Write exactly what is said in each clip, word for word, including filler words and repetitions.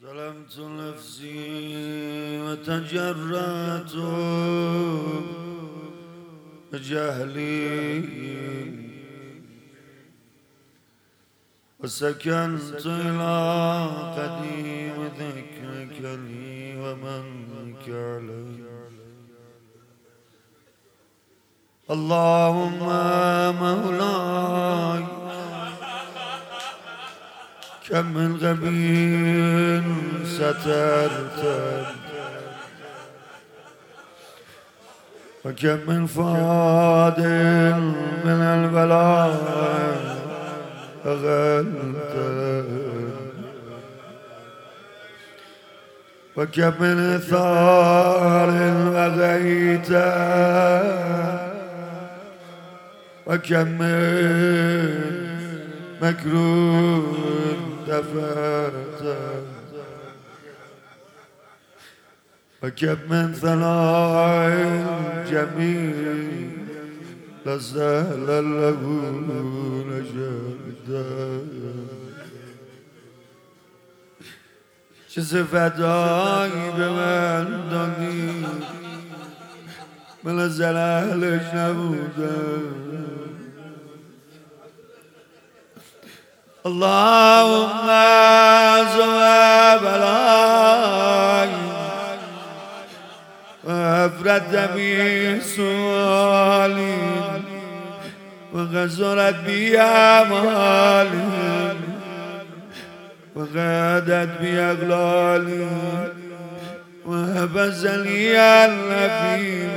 ظلمت نفسي وتجرأت بجهلي وسكنت إلى قديم ذكرك لي ومنك علي. اللهم مولاي كم من غبي سترت وكم من فاد من البلاء أغلت وكم من ثار أغيت وكم من مكروه دفعت وكم من ثناء جميل لسهل له نجد. چه صفتایی به من دادی من از اهلش نبودم. اللهم زوى بلاي وأفرد بي سؤالي وغزرت بي أعمالي وغادت بي أغلالي وهبزني النبي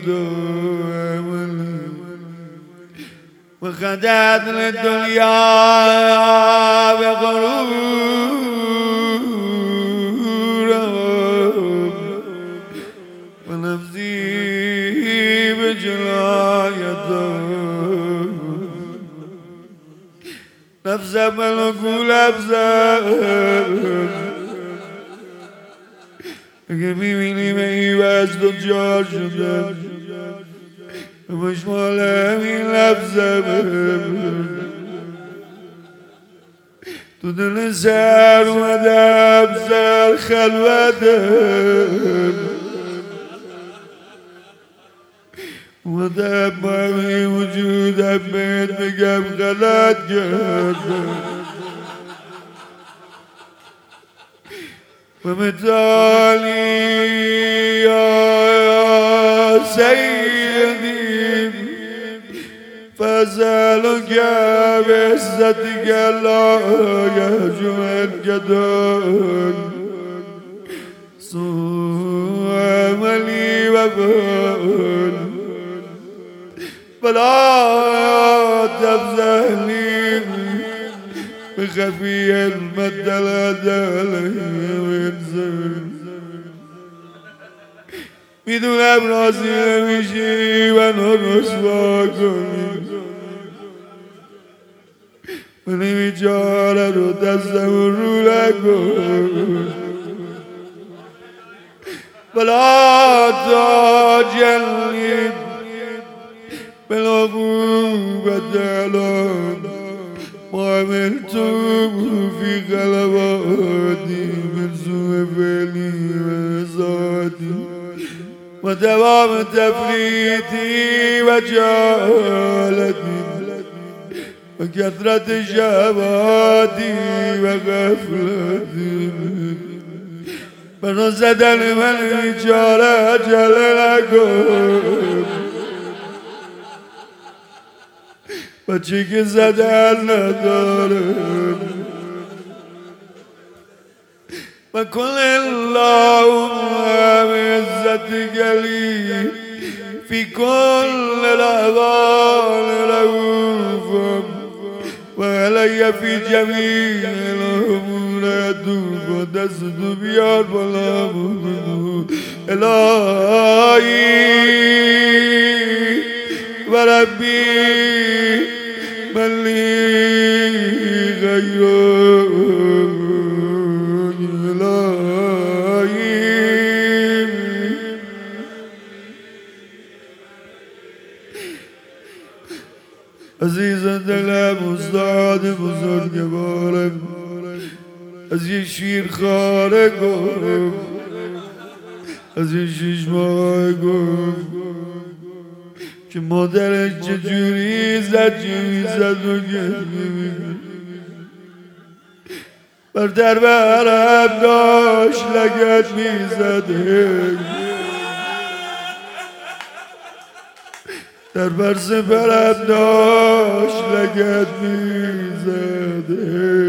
بدوي وخدعت للدنيا بغرور ونفسي بجلايته نفس ملكول أبزار اگه میبینی به این وزد و جار شده مش مال همین لفظه تو دل سر اومدم سر خلوتم اومدم با همین وجودم بهت بگم غلط کردم و متالی یا سیدی فزالك بعزتك لا يهجو الجدال سوء عملي وبال فلا تفزعني بخفي المد الأدال وينزل میدونم راضی نمیشی منو رسوا کنی من این بیچاره رو دستم رو نکن بلا تاجلی بلا قوبت الان ما عملتو في غلباتي من سوء فعلي وذاتي ودوام تفريطي وجهالتي وكثرة شهواتي وغفلتي منو زدن من بیچاره جل نکن بچه که زدن ندارم وكل اللهم بعزتك لي في كل الأحوال رؤوف وعلي في جميع الأمور أتوب ودست بيار بلا مدد إلهي وربي من لي غيره عزیز دلم استاد بزرگوارم از یه شیر خاره گفت از یه شیش ماه گفت که مادرش چجوری زد چجوری زد و بر در برم داشت لگت میزده در برس برم داشت لگت میزده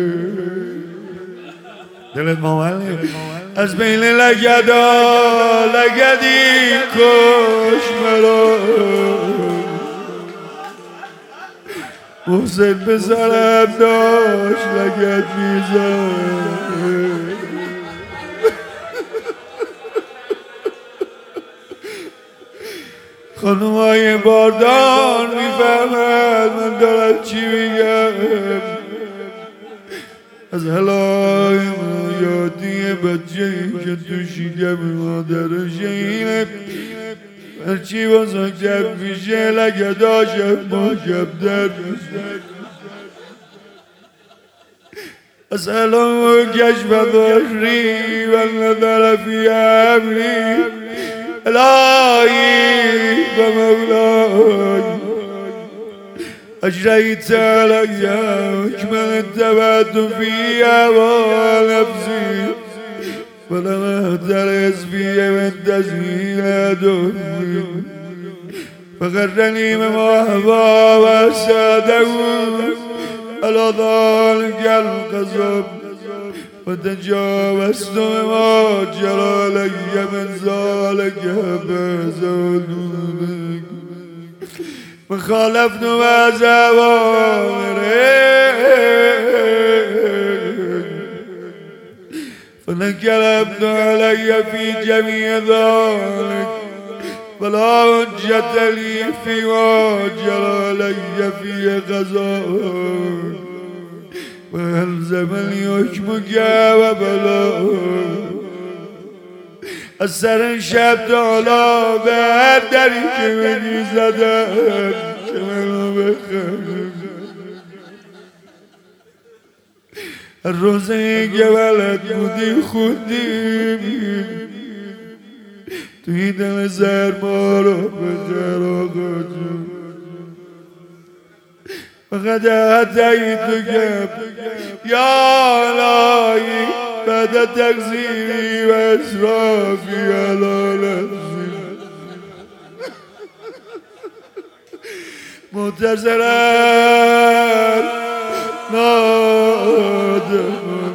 دلت مامله از بین لگدا لگدی کش مرا محسن بزرم داشت لگت میزده خانومای باردار میفهمد من دارم چی میگم از حلای من یادی بچه‌ای که تو شکم مادرشه اینه هرچی بزرگتر میشه لگداشم محکم‌تر میشه از حلام و کشف باشری و نظر فی امری الهی و مولاي أجريت علي أكمل اتبعت في هوى نفسي ولم أهترس في من تسهيل دهري فغرني مما أهوى وأساده على ذلك القصب وتجاوزت ما جرى لي من ذلك بزولك وخالفت ما زوامرك فانقلبت علي في جميع ذلك فلا حجة لي فيما جرى لي في قضاءك وألزمني حكمك وبلاءك از سر شب تا حالا به هر دری که منی زدن که منو بخرم هر روزه که بلد بودی خودی توی دل سرما رو بخر آقا جون فقط حتی تو گم یا الهی بعد تقصیری و اسرافی علی نفسی معتذرا نادما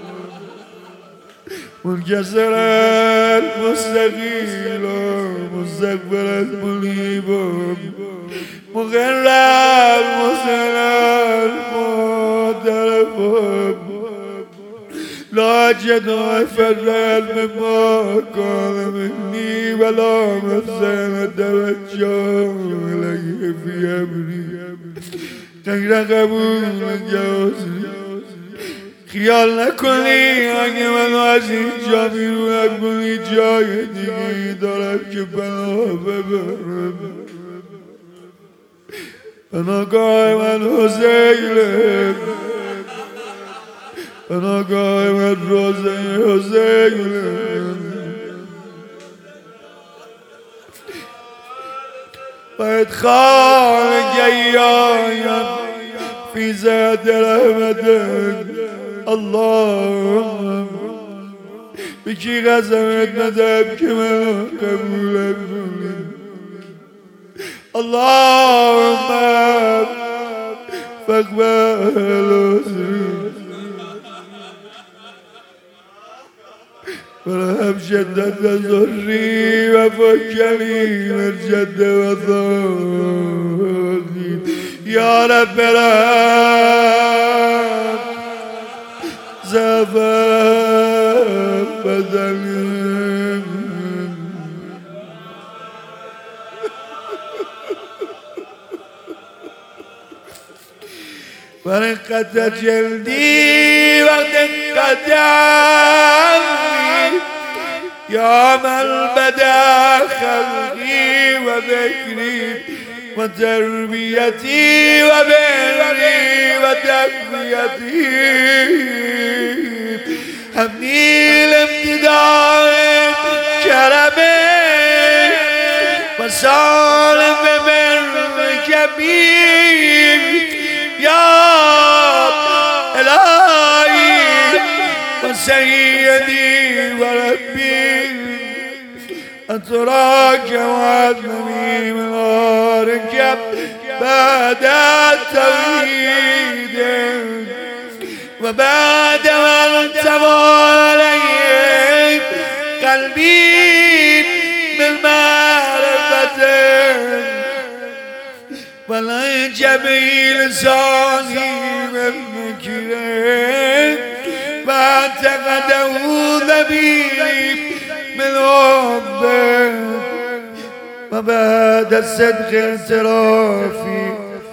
منكسرا مستقيلا مستقبلا منيبا مغرا مسلا معترفا لا أجد فرا مما كان مني ولا محسن توجه إليه في أمري غير قبول جوزي خیال نکنی اگه منو از اینجا بیرون کنی جای دیگه دارم که پناه ببرم پناهگاه من حسینه پناهگاه من روزه حسینه باید خانگی آیم فی زهد رحمتک اللهم بکی قسمت ندم که من قبولم کنی اللهم فاقبل عذری ورحم شدت ضری و فکنی من جد و ضالی یا رب رحم زفر بدنم ورقت جلدی ودقت عمري يا من بدا خلقي وذكري وتربيتي وبري وتقويتي هبني الامتداد كرمه وسالم بالكبير يا إلهي وسيدي وربي أتراك وأدني من أركب بعد التوحيد وبعد ما انتوى قلبي بالمعرفة ولا جميل لساني بالمكره واعتقده ذبيب من حبه وبعد الصدق اعترافي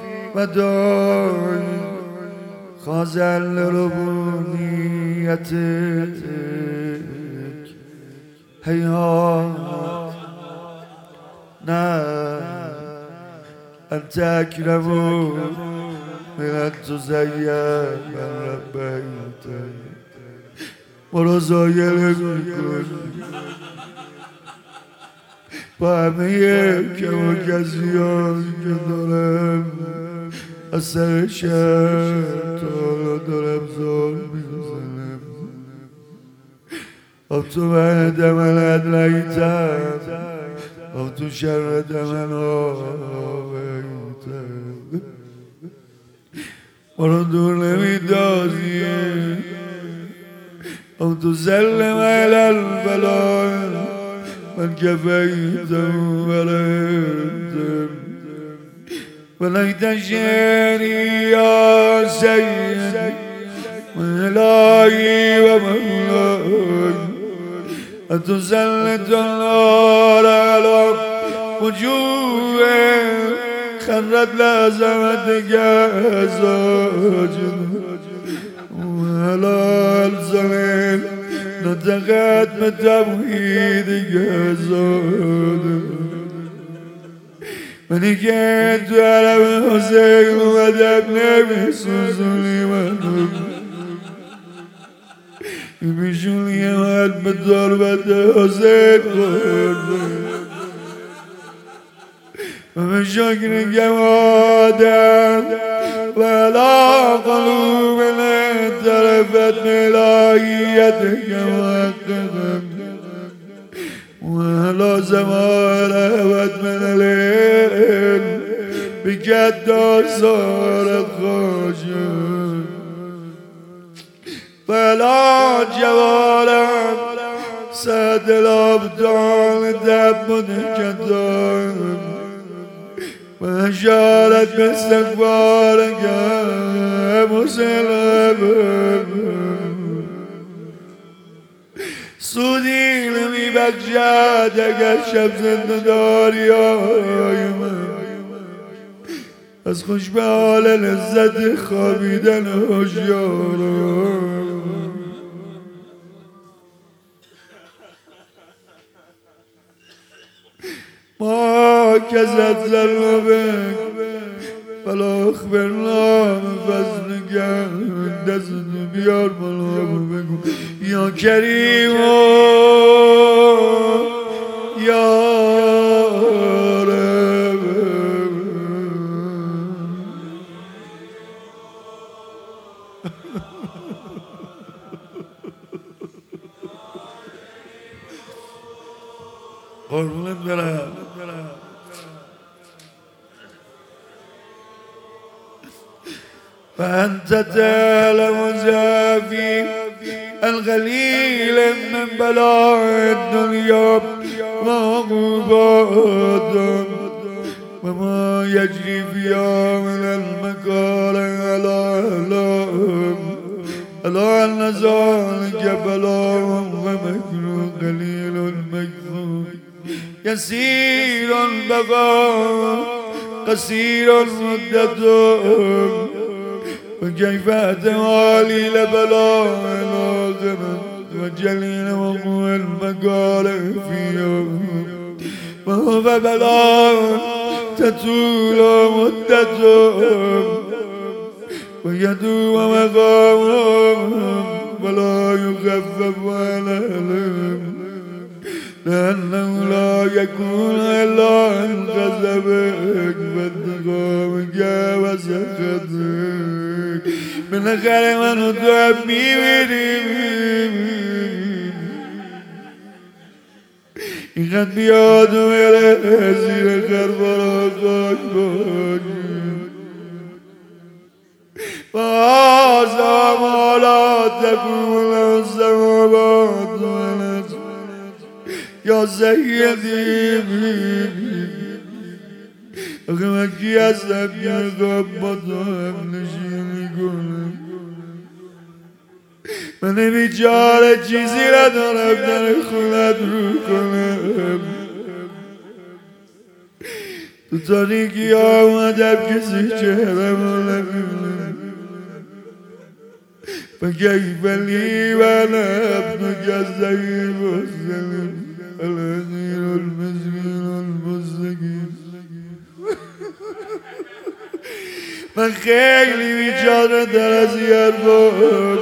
وداعي خازن لربوبيتك هيهات نعم أنت أكرم من أن تزين من ربيتك ورزايا الكل وعميك وكزيان كدرم أثر شهر طال درم ظلم زلم أو تبعد من أدليتك أو تشرد من آويتك وردوا لمدازي أو تسلم على البلاء من كفيته وليتم وليت شعري يا سيد إلهي ومولاي أتسلط النار على وجوه خرت لازمتك ساجد وعلى الزمين نطقت بتوحيدك ساجد من كنت على حسين ودبني بسوسليمان يمشون يوم بضربة حسين ومشاكل جوادم ولا قلوبنا اعترفت بإلهيتك وحقهم ولا زمان أبد من الليل بجد صارت خاشم فلا جوارم سد الأبطال دب كدام وشارت باستغفارك مسلم سودی نمی بخشد اگر شب زنده داری آیم از خوش به حال لذت خوابیدن هوشیارم ما كزت ذنبك فلا أخبرنا من فضلك من دست بیار بالا بگو یا کریم یا رب قربونت برم فأنت تعلم زافي القليل من بلاء الدنيا وعقوبات وما يجري فيها من المكاره على أهلهم ألا أن ذلك بلاء ومكر قليل المكذوب يسير البقاء قصير مدتهم وكيف أتوالي لبلاء الآخرة وجليل وقوع المقالة فيهم وهو بلاء تطول مدتهم ويدوم مقامهم ولا يخفف عنهم لأنه لا يكون إلا عن غضبك وانتقامك وسخطك من خير من تحبي اینقدر بیاد و میره زیر کربلا خاک باشی فازا مالا تکون السماوات والارض یا سیدی آخه من کی هستم که نقاب با تو هم نشینی کنم من بیچاره چیزی ندارم در خونت رو کنم تو تاریکی آمدم کسی چهرم رو نمیبینم فکیف لی و انا ابنک الضعیف السلیم الاسیر المسکین المستقیم من خیلی بیچاره در از این حرفان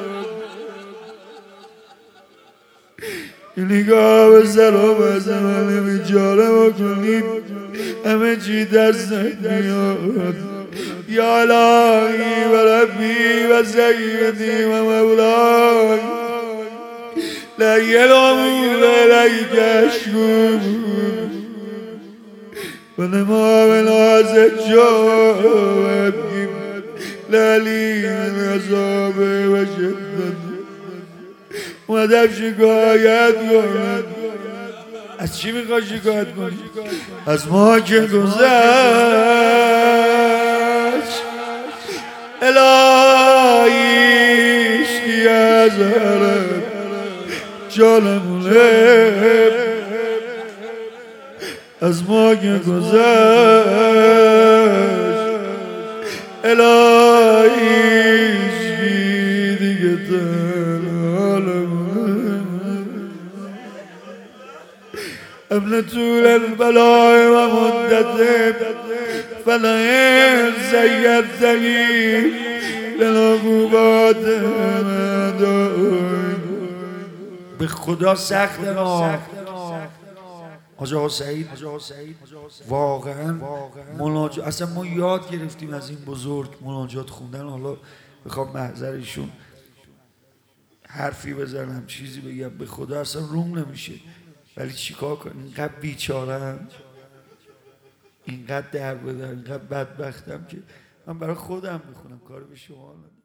نگاه به سلام از من بیچاره بکنید همه چی دستت میاد یا الهی و ربی و سیدی و مولای لی الامور الیک اشکو و نما من عزت جا للی من عذاب و شدت اومدم شکایت کنم. از چی میخوای شکایت کنی؟ از ما که گذشت الهیش کی از هرم جانمونه از ما که گذشت الهیش کی دیگه ابن طول البلاء و مدته فلئن زیرتنی للعقوبات به خدا سخت نه حاج آقا سعید واقعا مناجات اصلا ما یاد گرفتیم از این بزرگ مناجات خوندن. حالا بخوام محضرشون حرفی بزنم چیزی بگم به خدا اصلا روم نمیشه، ولی چیکار کنم اینقدر بیچارم اینقدر در بدر اینقدر بدبختم که من برای خودم میخونم، کار به شما ندارم.